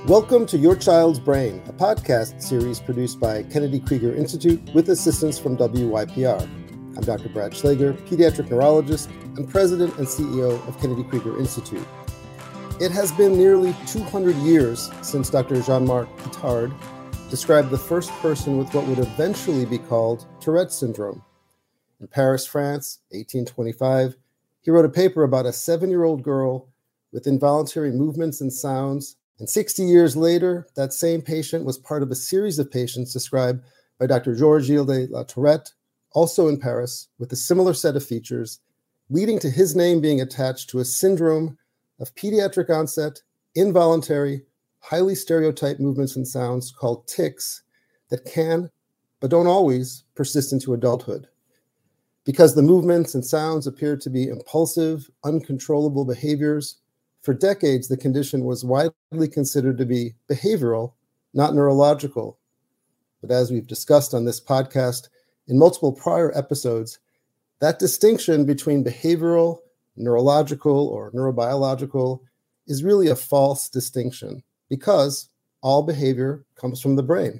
Welcome to Your Child's Brain, a podcast series produced by Kennedy Krieger Institute with assistance from WYPR. I'm Dr. Brad Schlager, pediatric neurologist and president and CEO of Kennedy Krieger Institute. It has been nearly 200 years since Dr. Jean-Marc Itard described the first person with what would eventually be called Tourette syndrome. In Paris, France, 1825, he wrote a paper about a 7-year-old girl with involuntary movements and sounds. And 60 years later, that same patient was part of a series of patients described by Dr. Georges de la Tourette, also in Paris, with a similar set of features, leading to his name being attached to a syndrome of pediatric onset, involuntary, highly stereotyped movements and sounds called tics that can, but don't always, persist into adulthood. Because the movements and sounds appear to be impulsive, uncontrollable behaviors, for decades, the condition was widely considered to be behavioral, not neurological. But as we've discussed on this podcast in multiple prior episodes, that distinction between behavioral, neurological, or neurobiological is really a false distinction because all behavior comes from the brain.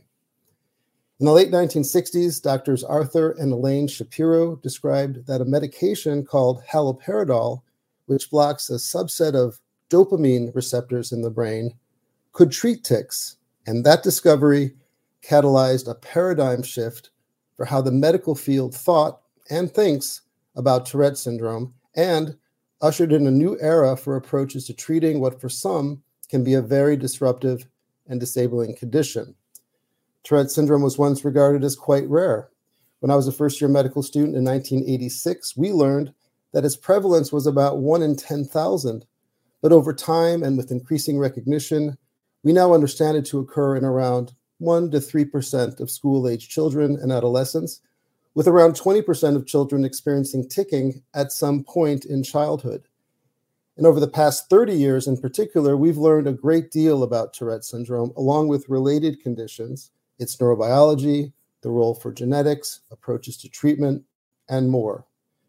In the late 1960s, doctors Arthur and Elaine Shapiro described that a medication called haloperidol, which blocks a subset of dopamine receptors in the brain, could treat tics, and that discovery catalyzed a paradigm shift for how the medical field thought and thinks about Tourette syndrome and ushered in a new era for approaches to treating what for some can be a very disruptive and disabling condition. Tourette syndrome was once regarded as quite rare. When I was a first-year medical student in 1986, we learned that its prevalence was about 1 in 10,000. But over time and with increasing recognition, we now understand it to occur in around 1 to 3% of school-age children and adolescents, with around 20% of children experiencing ticking at some point in childhood. And over the past 30 years in particular, we've learned a great deal about Tourette syndrome, along with related conditions, its neurobiology, the role for genetics, approaches to treatment, and more.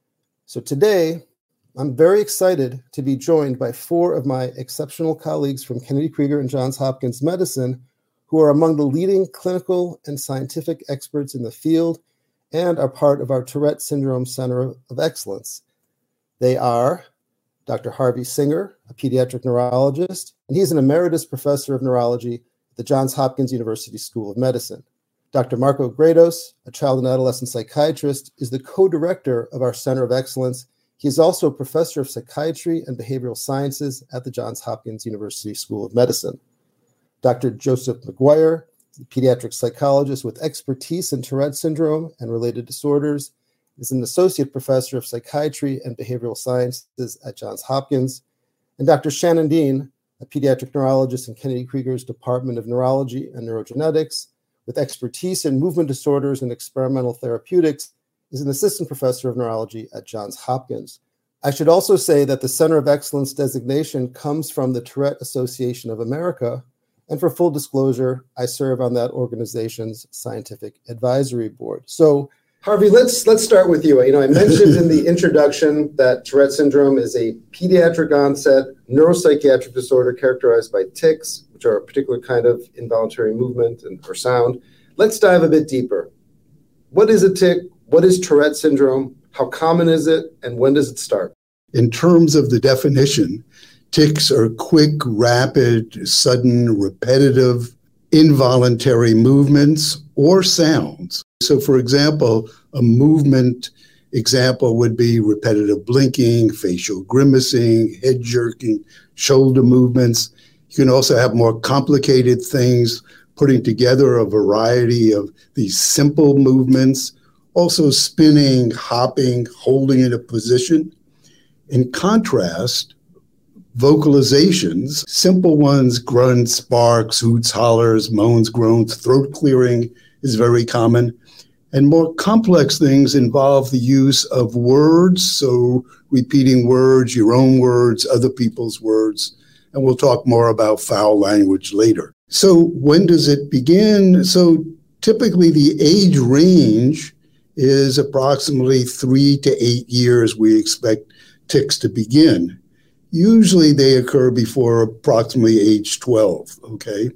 So today, I'm very excited to be joined by 4 of my exceptional colleagues from Kennedy Krieger and Johns Hopkins Medicine, who are among the leading clinical and scientific experts in the field and are part of our Tourette Syndrome Center of Excellence. They are Dr. Harvey Singer, a pediatric neurologist, and he's an emeritus professor of neurology at the Johns Hopkins University School of Medicine. Dr. Marco Gredos, a child and adolescent psychiatrist, is the co-director of our Center of Excellence. He is also a professor of psychiatry and behavioral sciences at the Johns Hopkins University School of Medicine. Dr. Joseph McGuire, a pediatric psychologist with expertise in Tourette syndrome and related disorders, is an associate professor of psychiatry and behavioral sciences at Johns Hopkins. And Dr. Shannon Dean, a pediatric neurologist in Kennedy Krieger's Department of Neurology and Neurogenetics, with expertise in movement disorders and experimental therapeutics, is an assistant professor of neurology at Johns Hopkins. I should also say that the Center of Excellence designation comes from the Tourette Association of America, and for full disclosure, I serve on that organization's scientific advisory board. So, Harvey, let's start with you. I mentioned in the introduction that Tourette syndrome is a pediatric onset neuropsychiatric disorder characterized by tics, which are a particular kind of involuntary movement or sound. Let's dive a bit deeper. What is a tic? What is Tourette syndrome? How common is it? And when does it start? In terms of the definition, tics are quick, rapid, sudden, repetitive, involuntary movements or sounds. So, for example, a movement example would be repetitive blinking, facial grimacing, head jerking, shoulder movements. You can also have more complicated things, putting together a variety of these simple movements, also spinning, hopping, holding in a position. In contrast, vocalizations, simple ones, grunts, barks, hoots, hollers, moans, groans, throat clearing is very common. And more complex things involve the use of words, so repeating words, your own words, other people's words. And we'll talk more about foul language later. So when does it begin? So typically the age range is approximately 3 to 8 years we expect tics to begin. Usually they occur before approximately age 12, okay?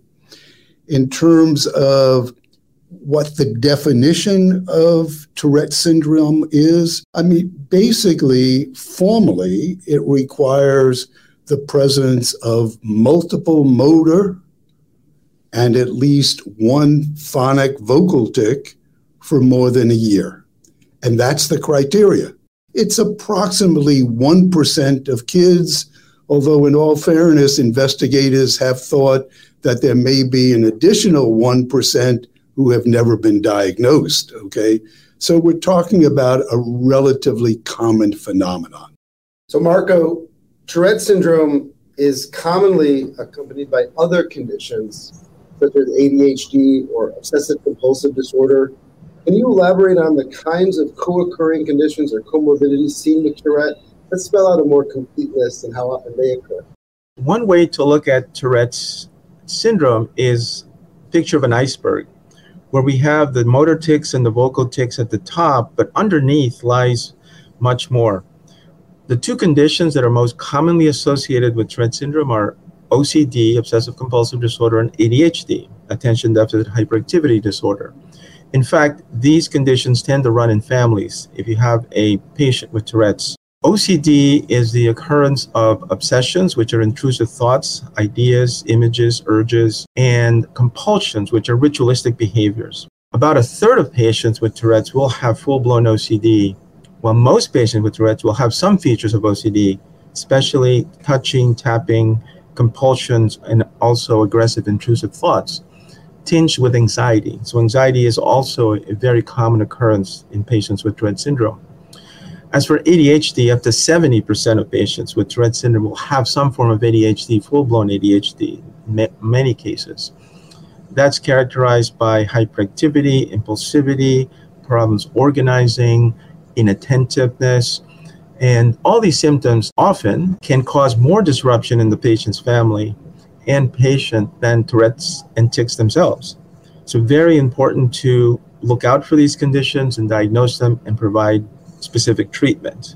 In terms of what the definition of Tourette syndrome is, basically, formally, it requires the presence of multiple motor and at least one phonic vocal tic for more than a year. And that's the criteria. It's approximately 1% of kids, although in all fairness, investigators have thought that there may be an additional 1% who have never been diagnosed, okay? So we're talking about a relatively common phenomenon. So Marco, Tourette syndrome is commonly accompanied by other conditions, such as ADHD or obsessive compulsive disorder. Can you elaborate on the kinds of co-occurring conditions or comorbidities seen with Tourette? Let's spell out a more complete list and how often they occur. One way to look at Tourette's syndrome is a picture of an iceberg, where we have the motor tics and the vocal tics at the top, but underneath lies much more. The two conditions that are most commonly associated with Tourette syndrome are OCD, obsessive compulsive disorder, and ADHD, attention deficit hyperactivity disorder. In fact, these conditions tend to run in families if you have a patient with Tourette's. OCD is the occurrence of obsessions, which are intrusive thoughts, ideas, images, urges, and compulsions, which are ritualistic behaviors. About a third of patients with Tourette's will have full-blown OCD, while most patients with Tourette's will have some features of OCD, especially touching, tapping, compulsions, and also aggressive intrusive thoughts, tinged with anxiety. So anxiety is also a very common occurrence in patients with Tourette syndrome. As for ADHD, up to 70% of patients with Tourette syndrome will have some form of ADHD, full-blown ADHD, in many cases. That's characterized by hyperactivity, impulsivity, problems organizing, inattentiveness, and all these symptoms often can cause more disruption in the patient's family and patient than Tourette's and tics themselves. So very important to look out for these conditions and diagnose them and provide specific treatment.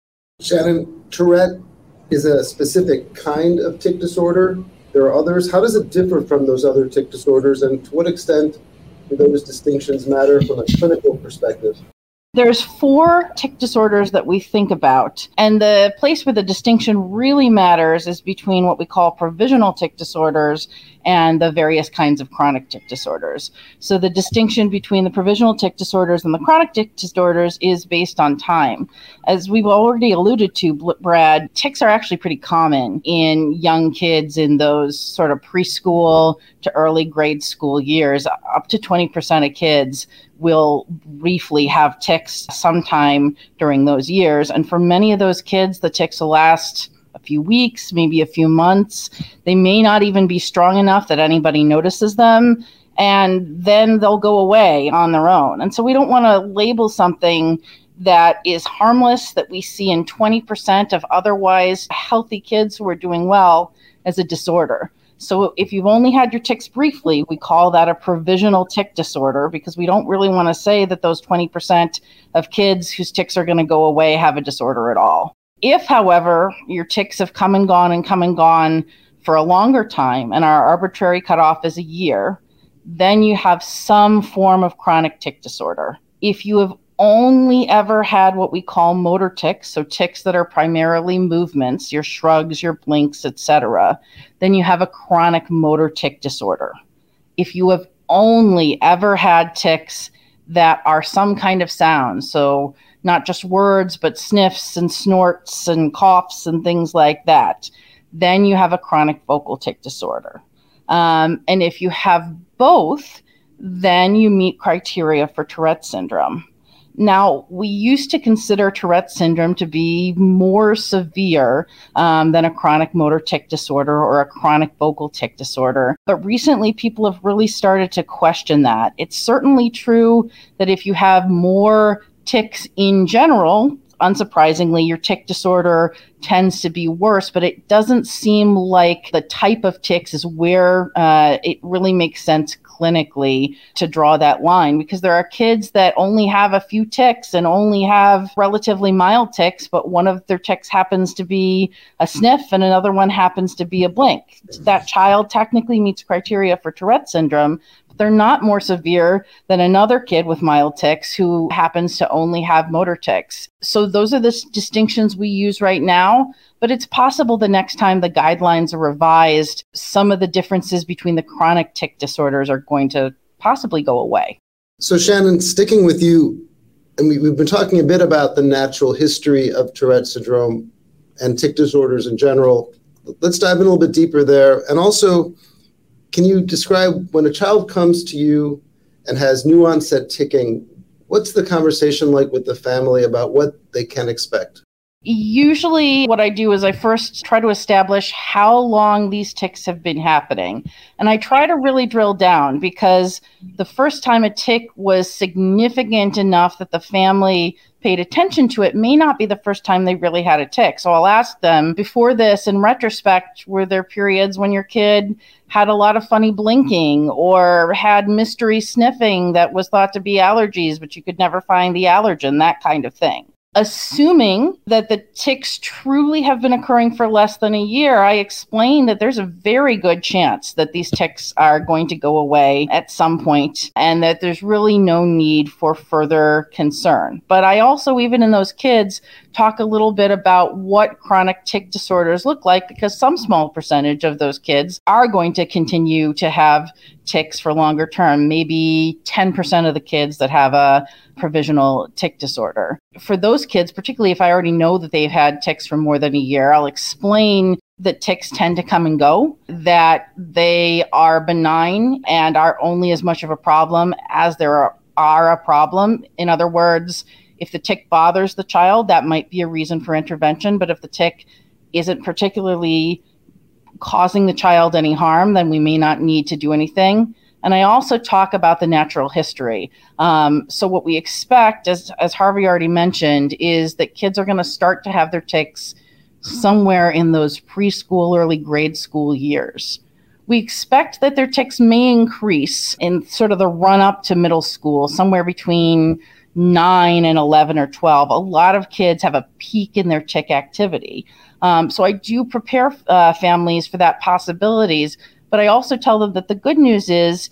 Shannon, Tourette is a specific kind of tic disorder. There are others. How does it differ from those other tic disorders, and to what extent do those distinctions matter from a clinical perspective? There's 4 tic disorders that we think about, and the place where the distinction really matters is between what we call provisional tic disorders and the various kinds of chronic tic disorders. So the distinction between the provisional tic disorders and the chronic tic disorders is based on time. As we've already alluded to, Brad, tics are actually pretty common in young kids in those sort of preschool to early grade school years. Up to 20% of kids will briefly have tics sometime during those years. And for many of those kids, the tics will last a few weeks, maybe a few months. They may not even be strong enough that anybody notices them, and then they'll go away on their own. And so we don't want to label something that is harmless, that we see in 20% of otherwise healthy kids who are doing well, as a disorder. So if you've only had your tics briefly, we call that a provisional tic disorder, because we don't really want to say that those 20% of kids whose tics are going to go away have a disorder at all. If, however, your tics have come and gone for a longer time, and our arbitrary cutoff is a year, then you have some form of chronic tic disorder. If you have only ever had what we call motor tics, so tics that are primarily movements, your shrugs, your blinks, etc., then you have a chronic motor tic disorder. If you have only ever had tics that are some kind of sound, so not just words, but sniffs and snorts and coughs and things like that, then you have a chronic vocal tic disorder. And if you have both, then you meet criteria for Tourette syndrome. Now, we used to consider Tourette syndrome to be more severe than a chronic motor tic disorder or a chronic vocal tic disorder. But recently, people have really started to question that. It's certainly true that if you have more tics in general, unsurprisingly, your tick disorder tends to be worse, but it doesn't seem like the type of ticks is where it really makes sense clinically to draw that line, because there are kids that only have a few ticks and only have relatively mild ticks, but one of their ticks happens to be a sniff and another one happens to be a blink. That child technically meets criteria for Tourette syndrome, but they're not more severe than another kid with mild ticks who happens to only have motor tics. So those are the distinctions we use right now, but it's possible the next time the guidelines are revised, some of the differences between the chronic tic disorders are going to possibly go away. So Shannon, sticking with you, and we've been talking a bit about the natural history of Tourette syndrome and tic disorders in general. Let's dive in a little bit deeper there. And also, can you describe when a child comes to you and has new onset ticking, what's the conversation like with the family about what they can expect? Usually what I do is I first try to establish how long these tics have been happening. And I try to really drill down, because the first time a tic was significant enough that the family paid attention to it may not be the first time they really had a tic. So I'll ask them, before this, in retrospect, were there periods when your kid had a lot of funny blinking or had mystery sniffing that was thought to be allergies, but you could never find the allergen, that kind of thing? Assuming that the tics truly have been occurring for less than a year, I explain that there's a very good chance that these tics are going to go away at some point and that there's really no need for further concern. But I also, even in those kids, talk a little bit about what chronic tic disorders look like, because some small percentage of those kids are going to continue to have tics for longer term, maybe 10% of the kids that have a provisional tic disorder. For those kids, particularly if I already know that they've had tics for more than a year, I'll explain that tics tend to come and go, that they are benign and are only as much of a problem as there are a problem. In other words, if the tic bothers the child, that might be a reason for intervention. But if the tic isn't particularly causing the child any harm, then we may not need to do anything. And I also talk about the natural history. So what we expect, as Harvey already mentioned, is that kids are going to start to have their tics somewhere in those preschool, early grade school years. We expect that their tics may increase in sort of the run up to middle school, somewhere between 9 and 11 or 12. A lot of kids have a peak in their tic activity. So I do prepare families for that possibilities, but I also tell them that the good news is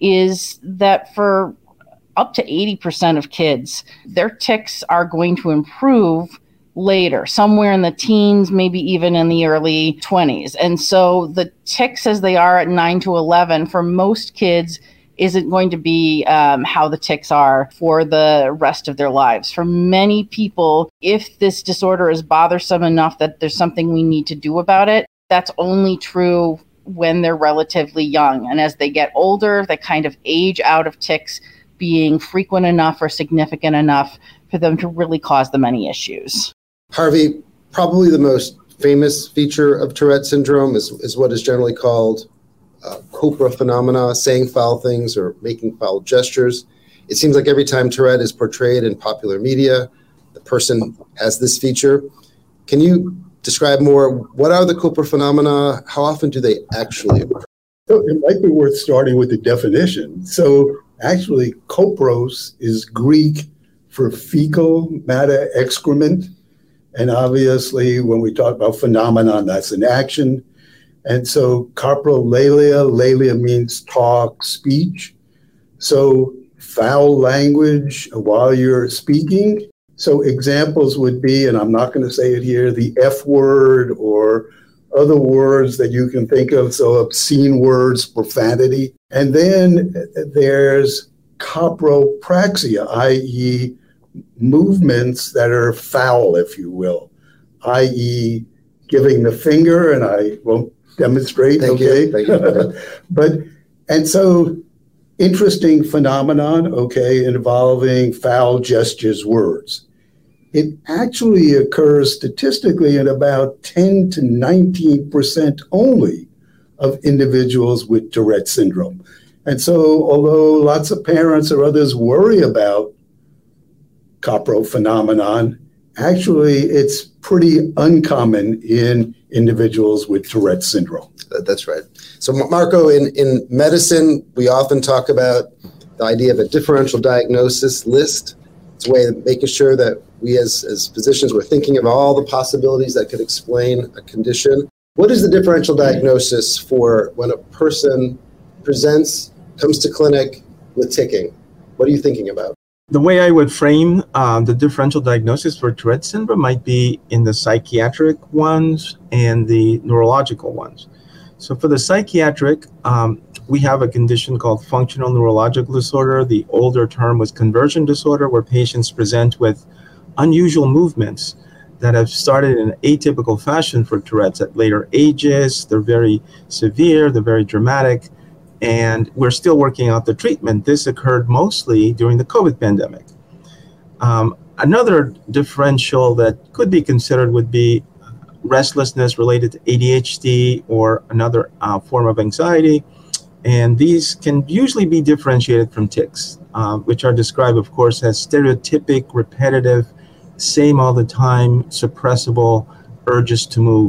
that for up to 80% of kids, their tics are going to improve later, somewhere in the teens, maybe even in the early 20s. And so the tics as they are at 9 to 11 for most kids isn't going to be how the tics are for the rest of their lives. For many people, if this disorder is bothersome enough that there's something we need to do about it, that's only true when they're relatively young. And as they get older, they kind of age out of tics being frequent enough or significant enough for them to really cause them any issues. Harvey, probably the most famous feature of Tourette syndrome is what is generally called copra phenomena, saying foul things or making foul gestures. It seems like every time Tourette is portrayed in popular media, the person has this feature. Can you describe more, what are the copra phenomena? How often do they actually occur? So it might be worth starting with the definition. So actually, kopros is Greek for fecal matter excrement. And obviously, when we talk about phenomenon, that's an action. And so coprolalia means talk, speech. So foul language while you're speaking. So examples would be, and I'm not going to say it here, the F word or other words that you can think of. So obscene words, profanity. And then there's copropraxia, i.e. movements that are foul, if you will, i.e. giving the finger, and I won't demonstrate, Thank okay? you. But, and so interesting phenomenon, okay, involving foul gestures, words. It actually occurs statistically in about 10 to 19% only of individuals with Tourette syndrome. And so although lots of parents or others worry about copro phenomenon, Actually, it's pretty uncommon in individuals with Tourette's syndrome. That's right. So, Marco, in medicine, we often talk about the idea of a differential diagnosis list. It's a way of making sure that we as physicians, we're thinking of all the possibilities that could explain a condition. What is the differential diagnosis for when a person comes to clinic with ticking? What are you thinking about? The way I would frame the differential diagnosis for Tourette's syndrome might be in the psychiatric ones and the neurological ones. So for the psychiatric, we have a condition called functional neurological disorder. The older term was conversion disorder, where patients present with unusual movements that have started in an atypical fashion for Tourette's at later ages. They're very severe, they're very dramatic, and we're still working out the treatment. This occurred mostly during the COVID pandemic. Another differential that could be considered would be restlessness related to ADHD or another form of anxiety. And these can usually be differentiated from tics, which are described, of course, as stereotypic, repetitive, same all the time, suppressible urges to move.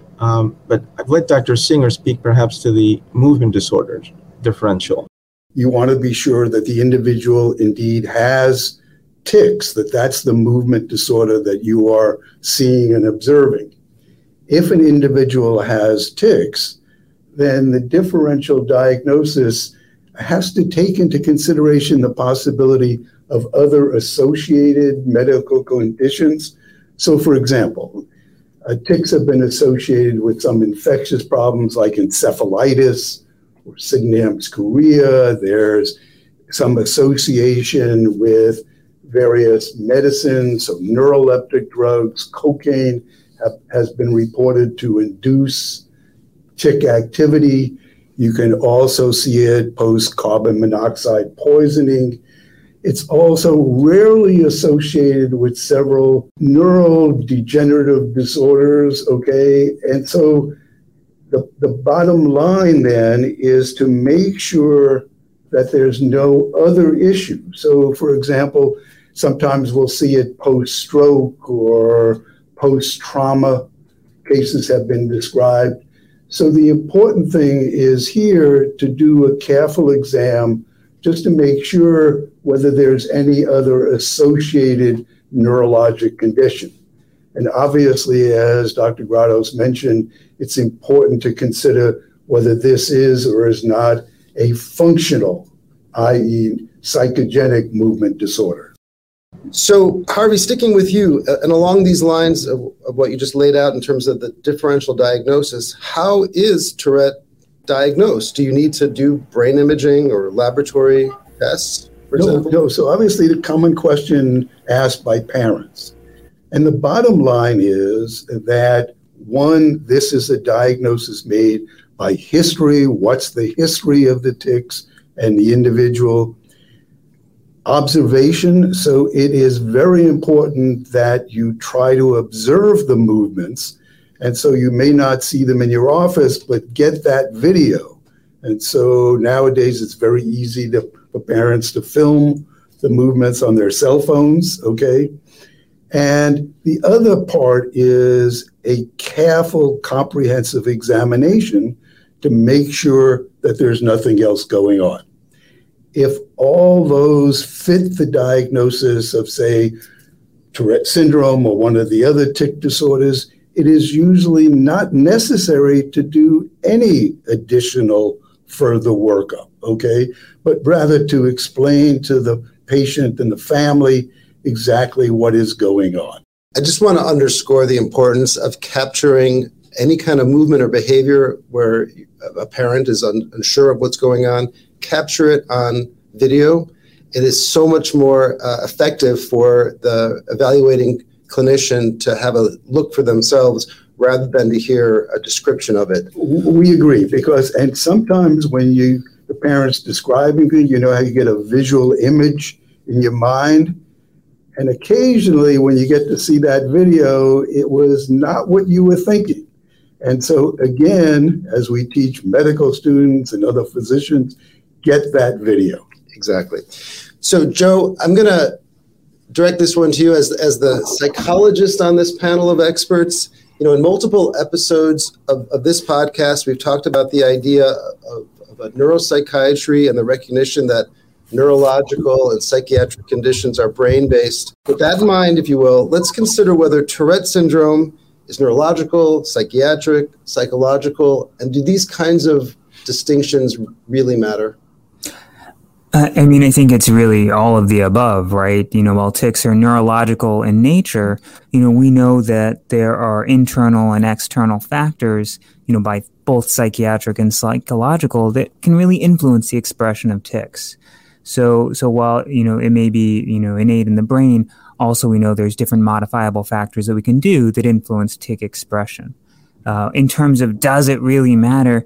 But I've let Dr. Singer speak perhaps to the movement disorders differential. You want to be sure that the individual indeed has tics, that's the movement disorder that you are seeing and observing. If an individual has tics, then the differential diagnosis has to take into consideration the possibility of other associated medical conditions. So, for example, tics have been associated with some infectious problems like encephalitis or Sydenham's chorea. There's some association with various medicines, so neuroleptic drugs, cocaine has been reported to induce tic activity. You can also see it post carbon monoxide poisoning. It's also rarely associated with several neurodegenerative disorders, okay? And so the bottom line then is to make sure that there's no other issue. So, for example, sometimes we'll see it post-stroke or post-trauma cases have been described. So the important thing is here to do a careful exam just to make sure whether there's any other associated neurologic condition. And obviously, as Dr. Grados mentioned, it's important to consider whether this is or is not a functional, i.e. psychogenic movement disorder. So, Harvey, sticking with you, and along these lines of what you just laid out in terms of the differential diagnosis, how is Tourette diagnosed? Do you need to do brain imaging or laboratory tests, for example? No. So obviously the common question asked by parents. And the bottom line is that, one, this is a diagnosis made by history. What's the history of the tics and the individual? Observation. So it is very important that you try to observe the movements. And so you may not see them in your office, but get that video. And so nowadays it's very easy for parents to film the movements on their cell phones, okay? And the other part is a careful, comprehensive examination to make sure that there's nothing else going on. If all those fit the diagnosis of, say, Tourette syndrome or one of the other tic disorders, it is usually not necessary to do any additional further workup, okay? But rather to explain to the patient and the family exactly what is going on. I just want to underscore the importance of capturing any kind of movement or behavior where a parent is unsure of what's going on. Capture it on video. It is so much more effective for the evaluating clinician to have a look for themselves rather than to hear a description of it. We agree, and sometimes when the parents describing it, you know how you get a visual image in your mind. And occasionally when you get to see that video, it was not what you were thinking. And so again, as we teach medical students and other physicians, get that video. Exactly. So Joe, I'm going to direct this one to you as the psychologist on this panel of experts. In multiple episodes of this podcast, we've talked about the idea of neuropsychiatry and the recognition that neurological and psychiatric conditions are brain-based. With that in mind, if you will, let's consider whether Tourette syndrome is neurological, psychiatric, psychological, and do these kinds of distinctions really matter? I think it's really all of the above, right? While tics are neurological in nature, we know that there are internal and external factors, by both psychiatric and psychological that can really influence the expression of tics. So while, it may be, innate in the brain, also we know there's different modifiable factors that we can do that influence tic expression. In terms of does it really matter?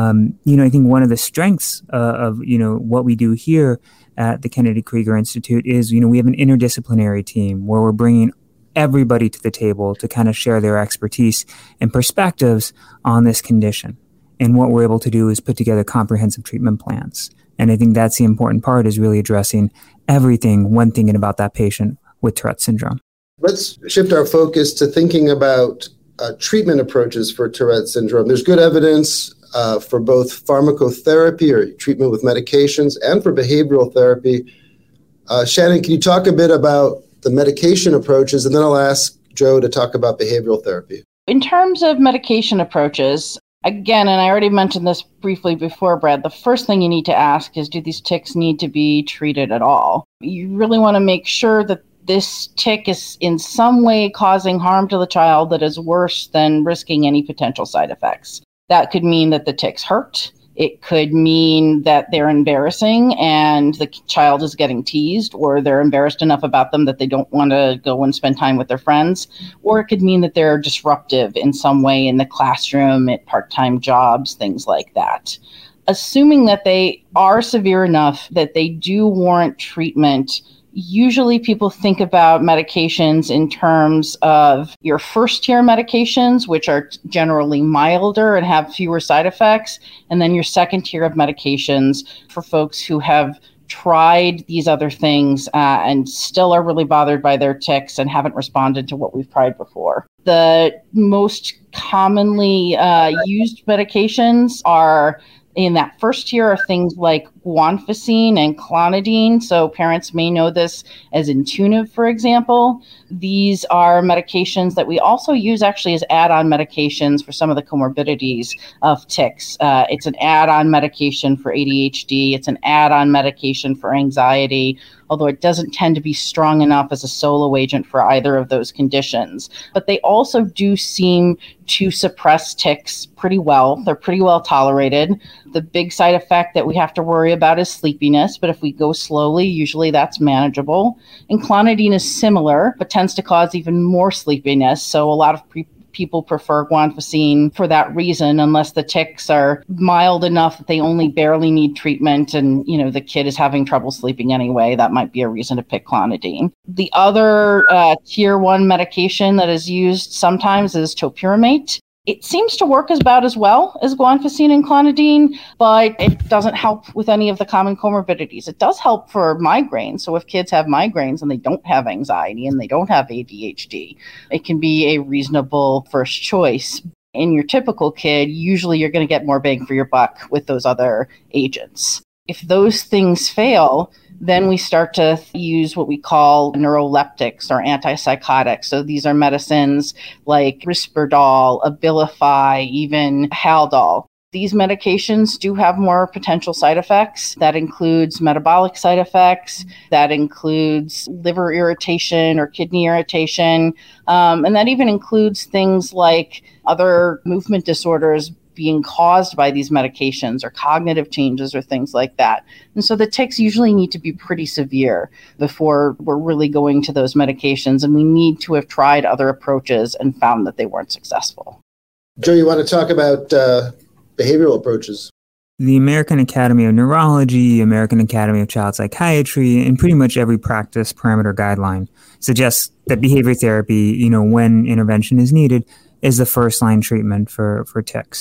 I think one of the strengths of what we do here at the Kennedy Krieger Institute is, we have an interdisciplinary team where we're bringing everybody to the table to kind of share their expertise and perspectives on this condition. And what we're able to do is put together comprehensive treatment plans. And I think that's the important part, is really addressing everything when thinking about that patient with Tourette syndrome. Let's shift our focus to thinking about treatment approaches for Tourette syndrome. There's good evidence for both pharmacotherapy or treatment with medications and for behavioral therapy. Shannon, can you talk a bit about the medication approaches, and then I'll ask Joe to talk about behavioral therapy. In terms of medication approaches, again, and I already mentioned this briefly before, Brad, the first thing you need to ask is, do these tics need to be treated at all? You really want to make sure that this tic is in some way causing harm to the child that is worse than risking any potential side effects. That could mean that the tics hurt. It could mean that they're embarrassing and the child is getting teased, or they're embarrassed enough about them that they don't want to go and spend time with their friends. Or it could mean that they're disruptive in some way in the classroom, at part-time jobs, things like that. Assuming that they are severe enough that they do warrant treatment, usually people think about medications in terms of your first-tier medications, which are generally milder and have fewer side effects, and then your second tier of medications for folks who have tried these other things and still are really bothered by their tics and haven't responded to what we've tried before. The most commonly used medications are in that first tier are things like guanfacine and clonidine. So parents may know this as Intuniv, for example. These are medications that we also use actually as add-on medications for some of the comorbidities of tics. It's an add-on medication for ADHD. It's an add-on medication for anxiety, although it doesn't tend to be strong enough as a solo agent for either of those conditions. But they also do seem to suppress tics pretty well. They're pretty well tolerated. The big side effect that we have to worry about is sleepiness, but if we go slowly, usually that's manageable. And clonidine is similar, but tends to cause even more sleepiness. So a lot of people prefer guanfacine for that reason, unless the tics are mild enough that they only barely need treatment and, the kid is having trouble sleeping anyway. That might be a reason to pick clonidine. The other tier 1 medication that is used sometimes is topiramate. It seems to work about as well as guanfacine and clonidine, but it doesn't help with any of the common comorbidities. It does help for migraines. So if kids have migraines and they don't have anxiety and they don't have ADHD, it can be a reasonable first choice. In your typical kid, usually you're going to get more bang for your buck with those other agents. If those things fail, then we start to use what we call neuroleptics or antipsychotics. So these are medicines like Risperdal, Abilify, even Haldol. These medications do have more potential side effects. That includes metabolic side effects. That includes liver irritation or kidney irritation. And that even includes things like other movement disorders being caused by these medications, or cognitive changes or things like that. And so the tics usually need to be pretty severe before we're really going to those medications, and we need to have tried other approaches and found that they weren't successful. Joe, you want to talk about behavioral approaches? The American Academy of Neurology, American Academy of Child Psychiatry, and pretty much every practice parameter guideline suggests that behavior therapy, when intervention is needed, is the first line treatment for tics.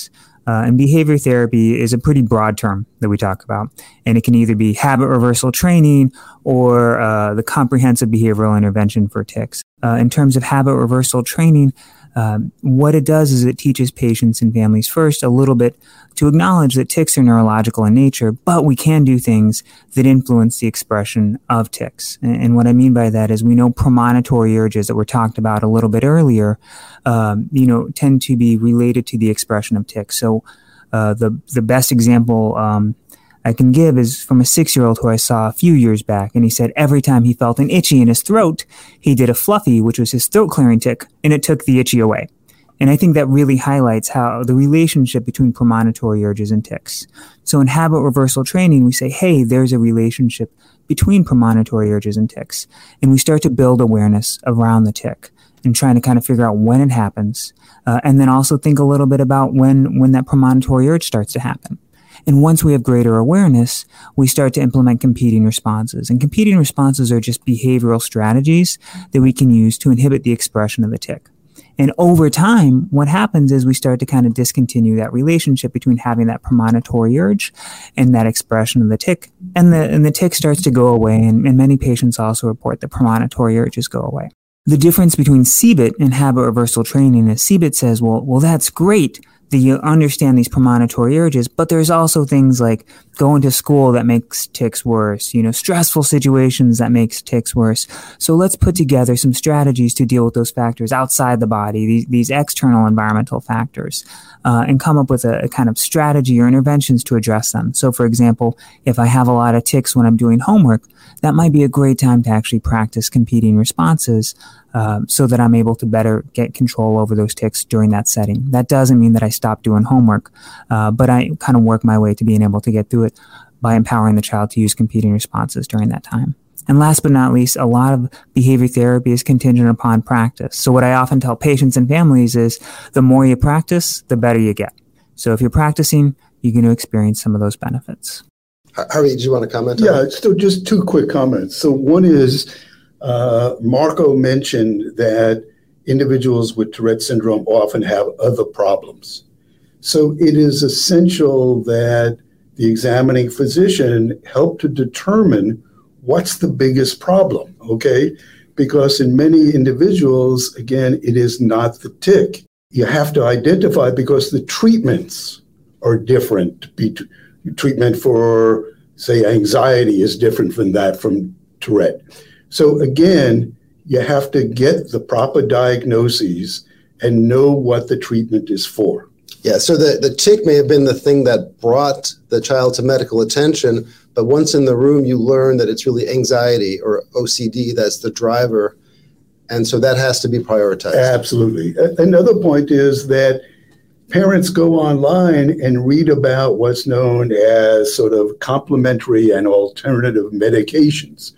And behavior therapy is a pretty broad term that we talk about. And it can either be habit reversal training or the comprehensive behavioral intervention for tics. In terms of habit reversal training, what it does is it teaches patients and families first a little bit to acknowledge that tics are neurological in nature, but we can do things that influence the expression of tics. And what I mean by that is we know premonitory urges that were talked about a little bit earlier, tend to be related to the expression of tics. So the best example I can give is from a 6-year-old who I saw a few years back, and he said every time he felt an itchy in his throat, he did a fluffy, which was his throat clearing tic, and it took the itchy away. And I think that really highlights how the relationship between premonitory urges and tics. So in habit reversal training, we say, hey, there's a relationship between premonitory urges and tics. And we start to build awareness around the tic and trying to kind of figure out when it happens. And then also think a little bit about when that premonitory urge starts to happen. And once we have greater awareness, we start to implement competing responses. And competing responses are just behavioral strategies that we can use to inhibit the expression of the tic. And over time, what happens is we start to kind of discontinue that relationship between having that premonitory urge and that expression of the tic. And the tic starts to go away. And many patients also report that premonitory urges go away. The difference between CBIT and habit reversal training is CBIT says, well, that's great that you understand these premonitory urges, but there's also things like going to school that makes tics worse, stressful situations that makes tics worse. So let's put together some strategies to deal with those factors outside the body, these external environmental factors, and come up with a kind of strategy or interventions to address them. So for example, if I have a lot of tics when I'm doing homework, that might be a great time to actually practice competing responses so that I'm able to better get control over those tics during that setting. That doesn't mean that I stop doing homework, but I kind of work my way to being able to get through it by empowering the child to use competing responses during that time. And last but not least, a lot of behavior therapy is contingent upon practice. So what I often tell patients and families is the more you practice, the better you get. So if you're practicing, you're going to experience some of those benefits. Harvey, do you want to comment on that? Yeah, so just two quick comments. So one is Marco mentioned that individuals with Tourette syndrome often have other problems. So it is essential that the examining physician help to determine what's the biggest problem, okay? Because in many individuals, again, it is not the tic. You have to identify because the treatments are different. Treatment for, say, anxiety is different from that from Tourette. So again, you have to get the proper diagnoses and know what the treatment is for. Yeah, so the tic may have been the thing that brought the child to medical attention, but once in the room, you learn that it's really anxiety or OCD that's the driver, and so that has to be prioritized. Absolutely. Another point is that parents go online and read about what's known as sort of complementary and alternative medications,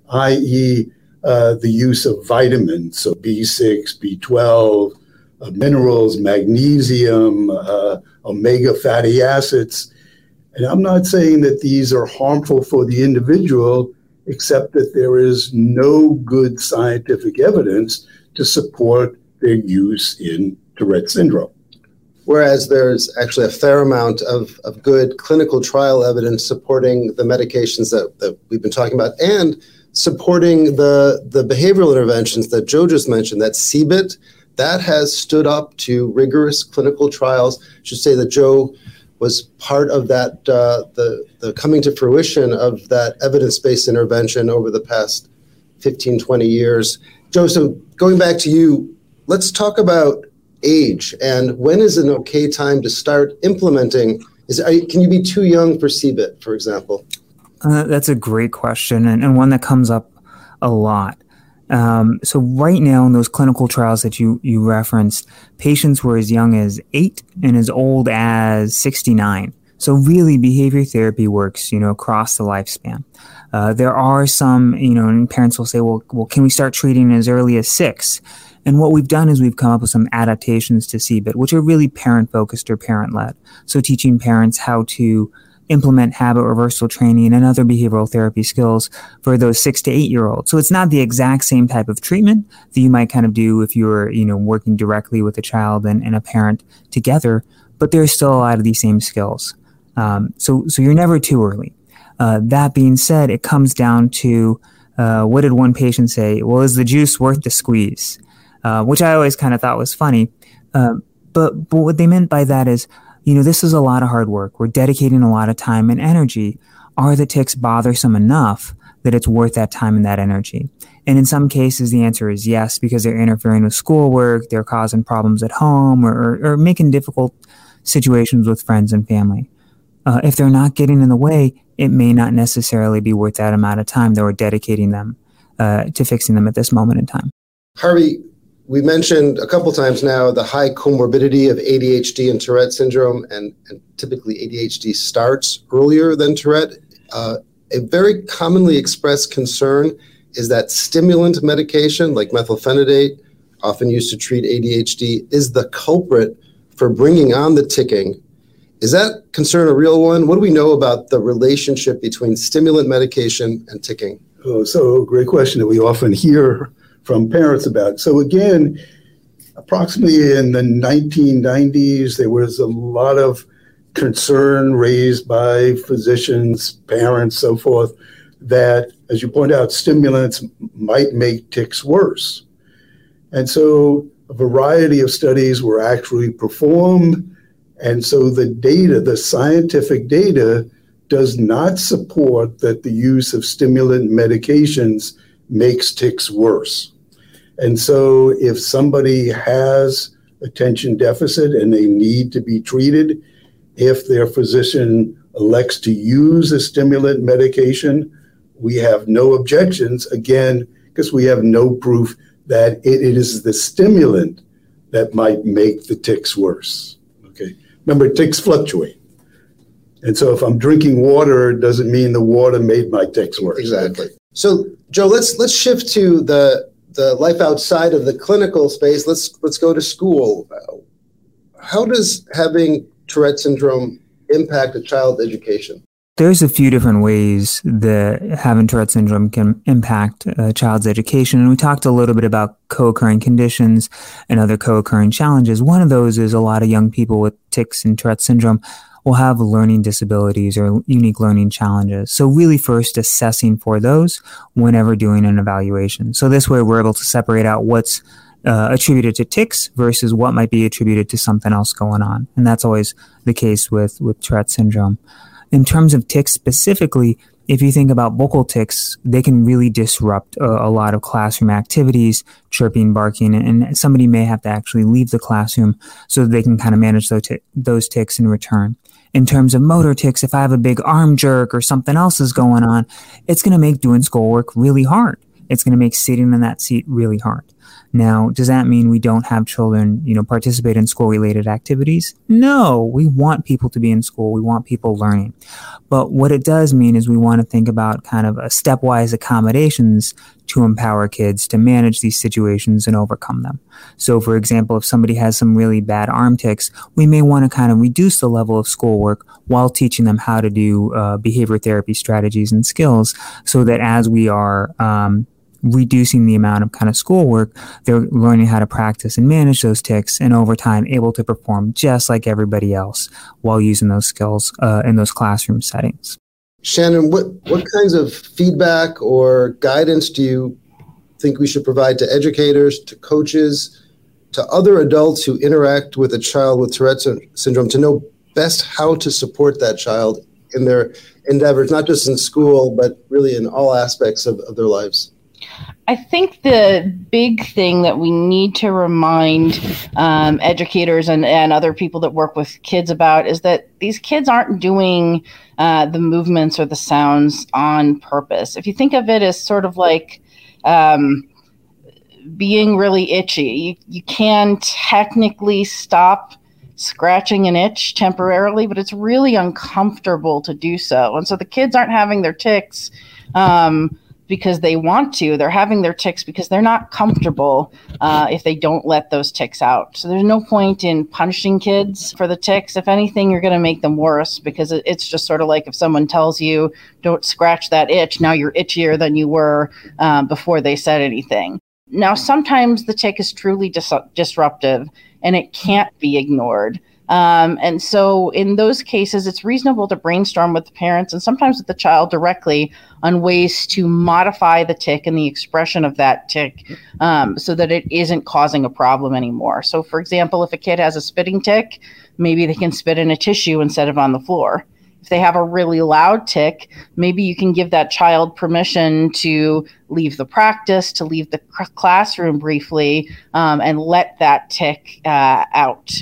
i.e., the use of vitamins, so B6, B12, minerals, magnesium, omega fatty acids. And I'm not saying that these are harmful for the individual, except that there is no good scientific evidence to support their use in Tourette syndrome. Whereas there's actually a fair amount of good clinical trial evidence supporting the medications that we've been talking about and supporting the behavioral interventions that Joe just mentioned, that CBIT, that has stood up to rigorous clinical trials. I should say that Joe was part of that, the coming to fruition of that evidence-based intervention over the past 15, 20 years. Joe, so going back to you, let's talk about age and when is an okay time to start implementing? Can you be too young for CBIT, for example? That's a great question and one that comes up a lot. So right now in those clinical trials that you referenced, patients were as young as 8 and as old as 69. So really behavior therapy works, across the lifespan. There are some, and parents will say, well, can we start treating as early as 6? And what we've done is we've come up with some adaptations to CBIT, which are really parent-focused or parent-led. So teaching parents how to implement habit reversal training and other behavioral therapy skills for those 6 to 8-year-olds. So it's not the exact same type of treatment that you might kind of do if you were, working directly with a child and a parent together, but there's still a lot of these same skills. So you're never too early. That being said, it comes down to what did one patient say? Well, is the juice worth the squeeze? Which I always kind of thought was funny. But what they meant by that is, this is a lot of hard work. We're dedicating a lot of time and energy. Are the tics bothersome enough that it's worth that time and that energy? And in some cases, the answer is yes, because they're interfering with schoolwork, they're causing problems at home, or making difficult situations with friends and family. If they're not getting in the way, it may not necessarily be worth that amount of time that we're dedicating them to fixing them at this moment in time. Harvey, we mentioned a couple times now the high comorbidity of ADHD and Tourette syndrome, and typically ADHD starts earlier than Tourette. A very commonly expressed concern is that stimulant medication like methylphenidate, often used to treat ADHD, is the culprit for bringing on the ticking. Is that concern a real one? What do we know about the relationship between stimulant medication and ticking? Oh, so great question that we often hear from parents about. So again, approximately in the 1990s, there was a lot of concern raised by physicians, parents, so forth, that, as you point out, stimulants might make tics worse. And so a variety of studies were actually performed. And so the data, the scientific data, does not support that the use of stimulant medications makes tics worse. And so if somebody has attention deficit and they need to be treated, if their physician elects to use a stimulant medication, we have no objections, again, because we have no proof that it is the stimulant that might make the tics worse. Okay. Remember, tics fluctuate. And so if I'm drinking water, it doesn't mean the water made my tics worse. Exactly. So, Joe, let's shift to the life outside of the clinical space. Let's go to school. How does having Tourette syndrome impact a child's education? There's a few different ways that having Tourette syndrome can impact a child's education. And we talked a little bit about co-occurring conditions and other co-occurring challenges. One of those is a lot of young people with tics and Tourette syndrome will have learning disabilities or unique learning challenges. So really first assessing for those whenever doing an evaluation. So this way we're able to separate out what's attributed to tics versus what might be attributed to something else going on. And that's always the case with Tourette syndrome. In terms of tics specifically, if you think about vocal tics, they can really disrupt a lot of classroom activities, chirping, barking, and somebody may have to actually leave the classroom so that they can kind of manage those tics in return. In terms of motor tics, if I have a big arm jerk or something else is going on, it's going to make doing schoolwork really hard. It's going to make sitting in that seat really hard. Now, does that mean we don't have children, participate in school-related activities? No, we want people to be in school. We want people learning. But what it does mean is we want to think about kind of a stepwise accommodations to empower kids to manage these situations and overcome them. So, for example, if somebody has some really bad arm tics, we may want to kind of reduce the level of schoolwork while teaching them how to do behavior therapy strategies and skills so that as we are reducing the amount of kind of schoolwork, they're learning how to practice and manage those tics, and over time able to perform just like everybody else while using those skills in those classroom settings. Shannon, what kinds of feedback or guidance do you think we should provide to educators, to coaches, to other adults who interact with a child with Tourette syndrome to know best how to support that child in their endeavors, not just in school, but really in all aspects of their lives? I think the big thing that we need to remind educators and other people that work with kids about is that these kids aren't doing the movements or the sounds on purpose. If you think of it as sort of like being really itchy, you can technically stop scratching an itch temporarily, but it's really uncomfortable to do so. And so the kids aren't having their tics because they want to. They're having their tics because they're not comfortable if they don't let those tics out. So there's no point in punishing kids for the tics. If anything, you're going to make them worse, because it's just sort of like if someone tells you, don't scratch that itch, now you're itchier than you were before they said anything. Now, sometimes the tic is truly disruptive and it can't be ignored. And so in those cases, it's reasonable to brainstorm with the parents and sometimes with the child directly on ways to modify the tick and the expression of that tick so that it isn't causing a problem anymore. So, for example, if a kid has a spitting tick, maybe they can spit in a tissue instead of on the floor. If they have a really loud tick, maybe you can give that child permission to leave the practice, to leave the classroom briefly, and let that tick out.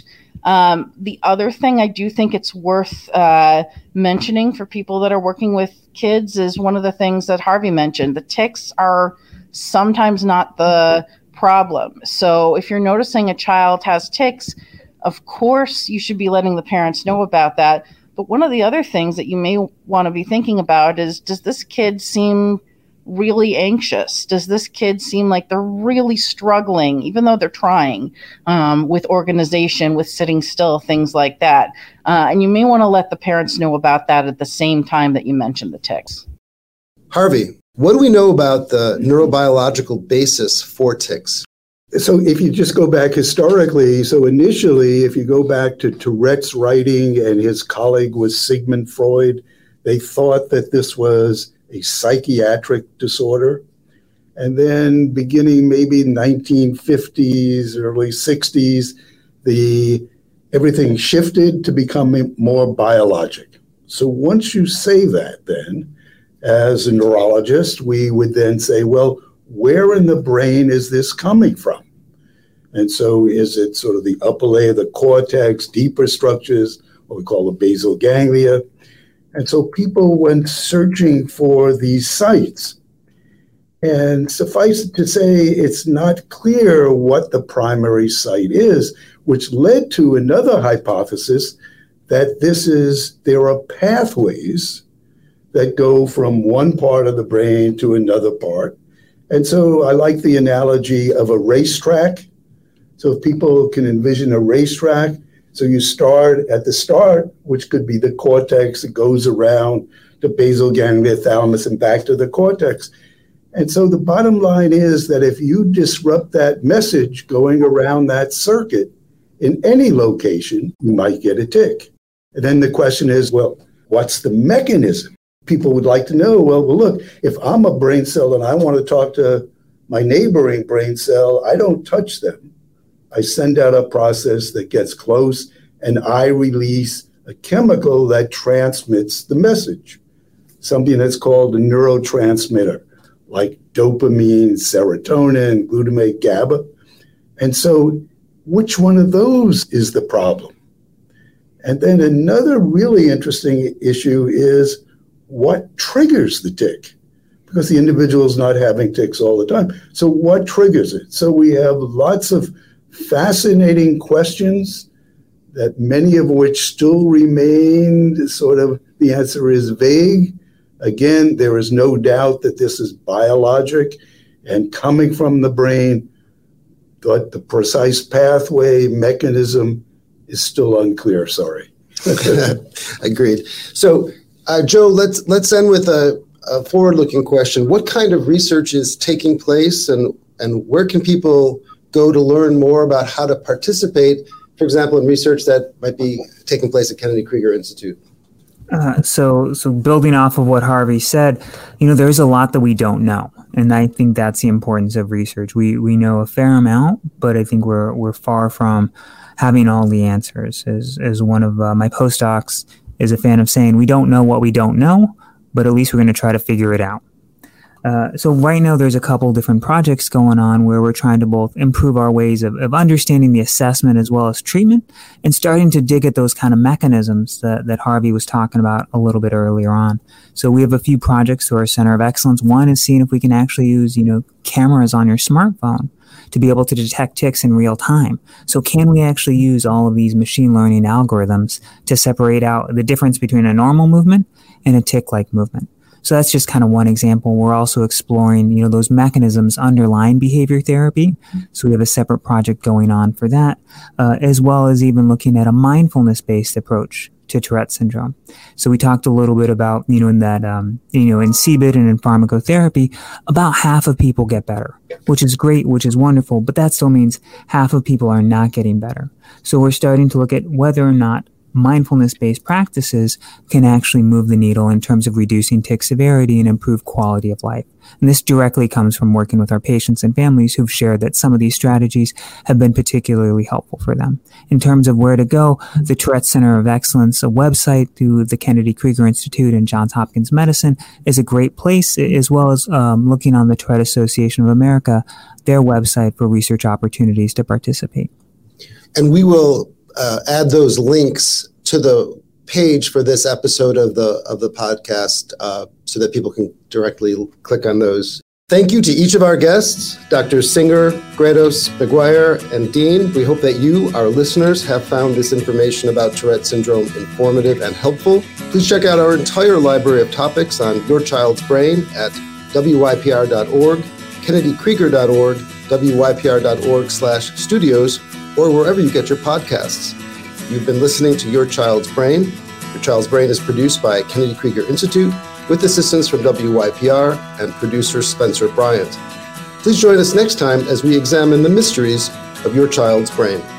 The other thing I do think it's worth mentioning for people that are working with kids is one of the things that Harvey mentioned. The ticks are sometimes not the problem. So if you're noticing a child has ticks, of course you should be letting the parents know about that. But one of the other things that you may want to be thinking about is, does this kid seem really anxious? Does this kid seem like they're really struggling, even though they're trying, with organization, with sitting still, things like that? And you may want to let the parents know about that at the same time that you mention the tics. Harvey, what do we know about the neurobiological basis for tics? So if you just go back historically, so initially, if you go back to Tourette's writing, and his colleague was Sigmund Freud, they thought that this was a psychiatric disorder. And then beginning maybe 1950s, early 60s, everything shifted to becoming more biologic. So once you say that, then, as a neurologist, we would then say, well, where in the brain is this coming from? And so is it sort of the upper layer of the cortex, deeper structures, what we call the basal ganglia? And so people went searching for these sites. And suffice it to say, it's not clear what the primary site is, which led to another hypothesis that there are pathways that go from one part of the brain to another part. And so I like the analogy of a racetrack. So if people can envision a racetrack, so you start at the start, which could be the cortex, it goes around the basal ganglia, thalamus, and back to the cortex. And so the bottom line is that if you disrupt that message going around that circuit in any location, you might get a tic. And then the question is, well, what's the mechanism? People would like to know, well, look, if I'm a brain cell and I want to talk to my neighboring brain cell, I don't touch them. I send out a process that gets close, and I release a chemical that transmits the message, something that's called a neurotransmitter, like dopamine, serotonin, glutamate, GABA. And so which one of those is the problem? And then another really interesting issue is what triggers the tic? Because the individual is not having tics all the time. So what triggers it? So we have lots of fascinating questions, that many of which still remain sort of, the answer is vague. Again, there is no doubt that this is biologic and coming from the brain, but the precise pathway mechanism is still unclear. Sorry. Agreed. So, Joe, let's end with a forward-looking question. What kind of research is taking place, and where can people go to learn more about how to participate, for example, in research that might be taking place at Kennedy Krieger Institute? So building off of what Harvey said, there's a lot that we don't know. And I think that's the importance of research. We know a fair amount, but I think we're far from having all the answers. As one of my postdocs is a fan of saying, we don't know what we don't know, but at least we're going to try to figure it out. So right now there's a couple different projects going on where we're trying to both improve our ways of understanding the assessment as well as treatment, and starting to dig at those kind of mechanisms that Harvey was talking about a little bit earlier on. So we have a few projects through our Center of Excellence. One is seeing if we can actually use, cameras on your smartphone to be able to detect tics in real time. So can we actually use all of these machine learning algorithms to separate out the difference between a normal movement and a tic-like movement? So that's just kind of one example. We're also exploring, those mechanisms underlying behavior therapy. So we have a separate project going on for that, as well as even looking at a mindfulness-based approach to Tourette syndrome. So we talked a little bit about, in that, in CBIT and in pharmacotherapy, about half of people get better, which is great, which is wonderful, but that still means half of people are not getting better. So we're starting to look at whether or not mindfulness-based practices can actually move the needle in terms of reducing tic severity and improve quality of life. And this directly comes from working with our patients and families who've shared that some of these strategies have been particularly helpful for them. In terms of where to go, the Tourette Center of Excellence, a website through the Kennedy Krieger Institute and Johns Hopkins Medicine, is a great place, as well as looking on the Tourette Association of America, their website for research opportunities to participate. And we will add those links to the page for this episode of the podcast so that people can directly click on those. Thank you to each of our guests, Dr. Singer, Grados, McGuire, and Dean. We hope that you, our listeners, have found this information about Tourette syndrome informative and helpful. Please check out our entire library of topics on your child's brain at wypr.org, kennedykrieger.org, wypr.org/studios, or wherever you get your podcasts. You've been listening to Your Child's Brain. Your Child's Brain is produced by Kennedy Krieger Institute with assistance from WYPR and producer Spencer Bryant. Please join us next time as we examine the mysteries of your child's brain.